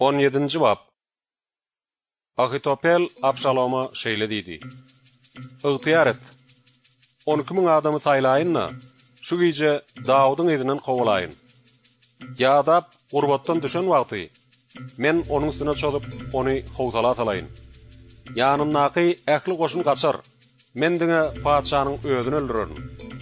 17-nji bab. Ahitofel Absaloma şeýle diýdi: "Ygtyýar et. 12.000 adamy saýlaýynna, şu gije Dawudyň edinden gowulaýyn. Ýadap gurbatdan düşen wagty, men onuň üstüne çöküp ony howsala atalayyn. Ýanyndaky ähli goşun gaçar, men diňe padşanyň özüni öldürerin.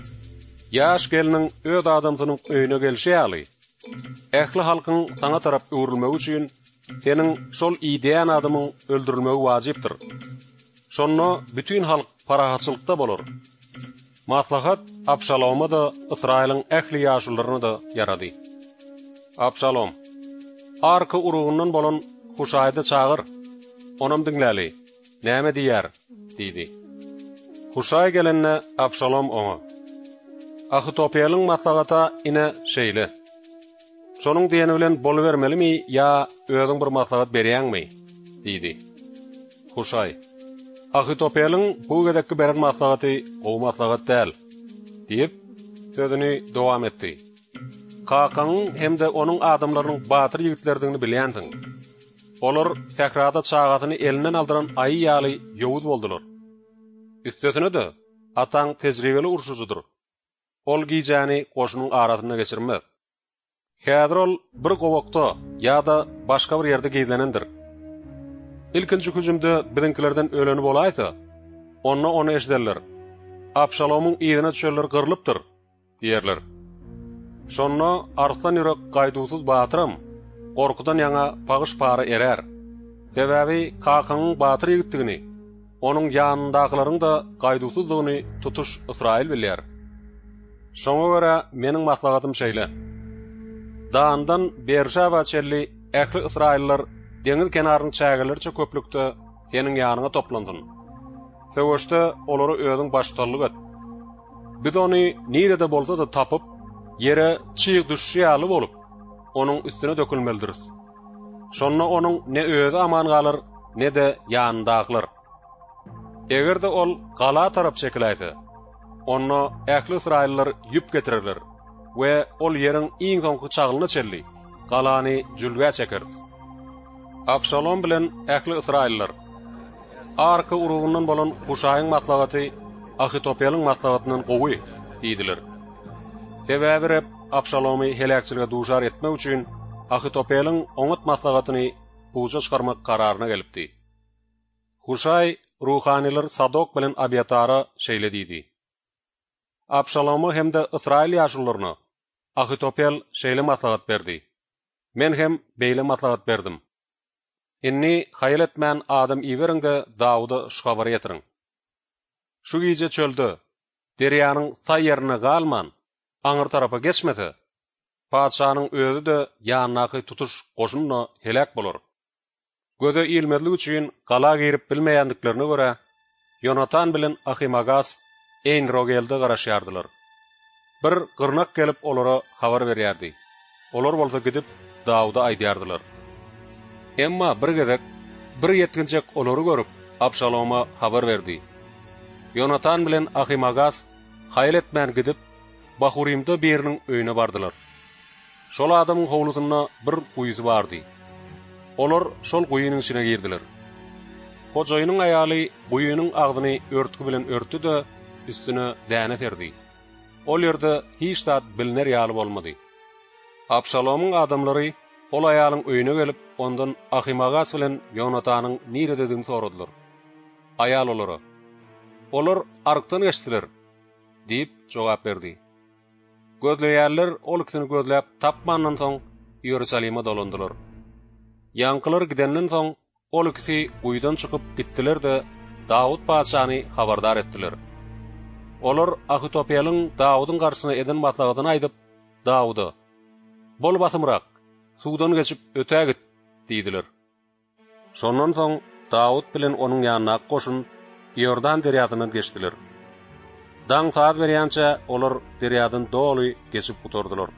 Ýaş geliniň öz adamsynyň öýüne gelşi ýaly. Ähli halkyň saňa tarap öwrülmegi üçin senin şol ideýän adamyň öldürilmegi wajypdyr. Şonno bütün halk parahatçylykda bolar. Maslahat Absaloma da Israýlyň ähli ýaşullaryna da yarady. Absalom, arka urugundan bolan Huşaydy çağır, onam diňläli, näme diýär, diýdi. Huşay gelenne Absalom oňa: Ahitofeliň maslahata ine şeýle. Şonuň diýeni bilen boluvermelimi ýa özüň bir maslahat berýäňmi? diýdi. Huşay: Ahitofeliň bu gedekki beren maslahaty o maslahat däl, diýip sözüni dowam etdi. Kakaň hemde onuň adamlarynyň batyr ýigitlerdigini bilýändiň. Olar Sährada çagatyny elinden aldyran aý ýaly ýowuz boldular. Üstesine de ataň tejribeli urşucudur. Ol gijäni goşunyň arasyna geçirmez. Häzir ol bir gowakda ýa-da başga bir ýerde gizlenendir. İlkinji hüjümde birinkilerden öleni bolaýsa, onu eşderler. Absalomyň ýerine düşerler gyrlypdyr, diýerler. Şonno arslan ýürek gaýdusuz batyram, gorkudan ýaňa pagyş pary erer. Sebäbi kakanyň batyr ýigitdigini, onuň ýanyndakylaryň da gaýdusuzlygyny tutuş Israýil bilýär. Şoňa görä meniň maslahatym şeýle. Daandan Berşaba çelli ähli Israýillar deňiz kenarynyň çägerlerçe köplükde seniň ýanyňa toplandyn. Söwüşde olary özüň başçylyk et. Biz ony nirede bolsa da tapyp, yere çyýyk düşýär ýaly bolup, onuň üstüne dökülmelidiris. Şonno onuň ne özü aman galar, ne de ýanyndakylar. Egerde ol gala tarap çekiläýse, onu ähli Israýillar ýüp getirirler we ol ýeriň iň soňky çagylyny çelli, galany jülgä çeker. Absalom bilen ähli Israýillar arka urugundan bolan Huşaýyň maslahaty Ahitofeliň maslahatyndan gowy diýdiler. Sebäbi Absalomy helakçylyga duşar etmek üçin Ahitofeliň oňat maslahatyny puja çykarmak kararyna gelipdi. Huşay ruhaniler Sadok bilen Abiatara şeýle diýdi: Absalomy hemde Israýil ýaşullaryna Ahitofel şeýle maslahat berdi. Men hem beýle maslahat berdim. Inni haýal etmän adam iýeriňde Dawudy şuhabar ýetiriň. Şu gije çölde derýanyň saý ýerine galman, aňyr tarafa geçmese, padşanyň özü de ýanynaky tutuş goşunna helak bolar. Göze ilmedlik üçin gala girip bilmeýändiklerine görä, Yonatan bilen Ahimagas Eýn-Rogelde garaşýardylar. Bir gyrnak gelip olara habar berýärdi. Olar bolsa gidip Dawuda aýdýardylar. Emma bir gezek, bir yetkinjek olary görüp Absaloma habar berdi. Yonatan bilen Ahimagas haýal etmän gidip Bahurimda biriniň öýüne bardylar. Şol adamyň howlusyna bir guýsy bardy. Olar şol guýynyň içine girdiler. Hojaýynyň aýaly guýynyň agzyny örtgü bilen örtdi de üstüne däne serdi. Ol ýerde hiç zat bilner ýaly bolmady. Absalomyň adamlary ol aýalyň öýüne gelip ondan Ahimagas bilen Yonatanyň niredediňini soradylar. Aýal olara: "Olar arkdan geçdiler" diýip jogap berdi. Gözleýärler ol ikisini gözläp tapmandan soň Ýerusalime dolandylar. Ýankylar gidenden soň ol ikisi guýdan çykyp gitdiler de Dawud padşany habardar etdiler. Olar Ahitofeliň Dawudyň garşysyna eden maslahatyny aýdyp, Dawuda: "Bol basymrak, suwdan geçip ötä git" diýdiler. Şondan soň Dawud bilen onuň ýanyna goşun Ýordan derýasyna geçdiler. Daň saat berýänçe olar derýadan doly geçip gutordylar.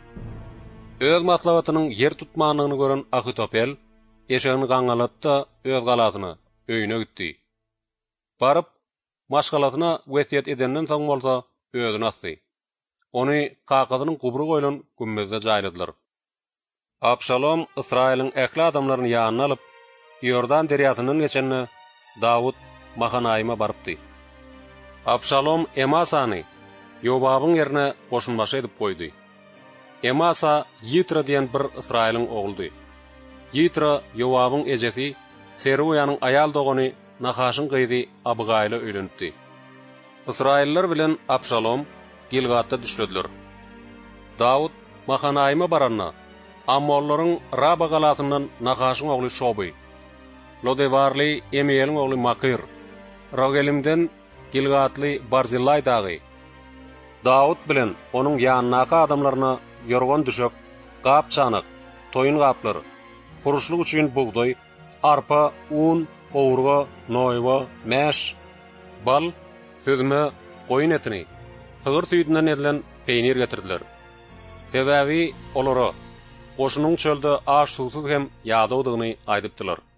Öz maslahatynyň yer tutmanlygyny gören Ahitofel eşegini gaňalatda öz galasyna öýüne gitdi. Baryp maşgalatyna wesiýet edenden soň bolsa özüni asdy. Ony kakadynyň gubry goýulan gümmezde jaýladylar. Absalom Israil'in ähli adamlaryny ýanyna alyp, Yordan derýasynyň geçenine Dawud Mahanaýyma barypdy. Absalom Emasany Yobabyň ýerine goşunbaşy edip goýdy. Emasa Yitra diýen bir Israil'in oguldy. Yitra Yobabyň ejesi, Seruýanyň aýal dogany Nahaşyň gyzy Abigaýla öýlenipdi. Israiller bilen Absalom Gilgatda düşlediler. Dawud Mahanaýyma baranna, Ammollaryň Raba galatyndan Nahaşyň ogly Şoby, Lodebarly Emiýeliň ogly Makir, Rogelimden Gilgatly Barzillay dagy. Dawud bilen onuň ýanynaky adamlaryna yorgon düşüp, gap çanyk, toyun gaplary, kuruşlyk üçin buğday, arpa, un, gowurga, noýwa, mäş, bal, süzme, goýun etini, sygyr süýünden edilen peýnir getirdiler. Sebäbi olara goşunyň çölde aş susuz hem ýadawdygyny aýdypdylar.